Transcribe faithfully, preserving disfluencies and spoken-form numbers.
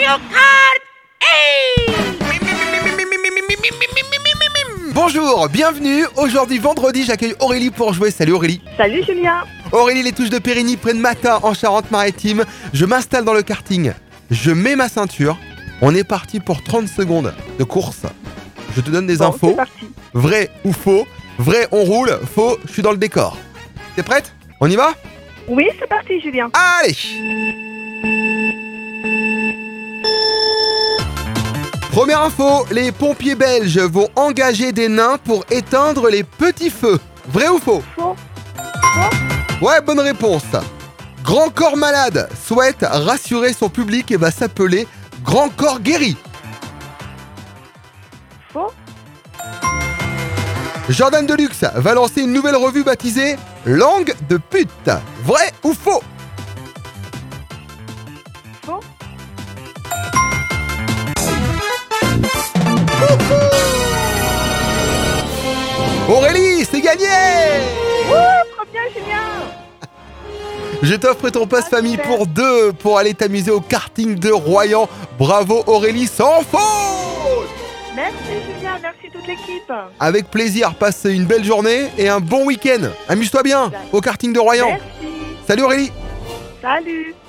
Kart. Hey. Bonjour, bienvenue. Aujourd'hui vendredi, j'accueille Aurélie pour jouer. Salut Aurélie. Salut Julien. Aurélie, les touches de Périgny prennent Matin en Charente-Maritime. Je m'installe dans le karting. Je mets ma ceinture. On est parti pour trente secondes de course. Je te donne des Bon, infos. c'est parti. Vrai ou faux? Vrai, on roule. Faux, je suis dans le décor. T'es prête? On y va? Oui, c'est parti Julien. Allez! Première info, les pompiers belges vont engager des nains pour éteindre les petits feux. Vrai ou faux? Faux. Ouais, bonne réponse. Grand Corps Malade souhaite rassurer son public et va s'appeler Grand Corps Guéri. Faux. Jordan Deluxe va lancer une nouvelle revue baptisée Langue de pute. Vrai ou faux? Faux. Aurélie, c'est gagné! Wouh, trop bien Julien. Je t'offre ton passe Ah, famille super. pour deux pour aller t'amuser au karting de Royan. Bravo Aurélie, sans faute! Merci Julien, merci toute l'équipe. Avec plaisir, passe une belle journée et un bon week-end. Amuse-toi bien au karting de Royan. Merci. Salut Aurélie! Salut.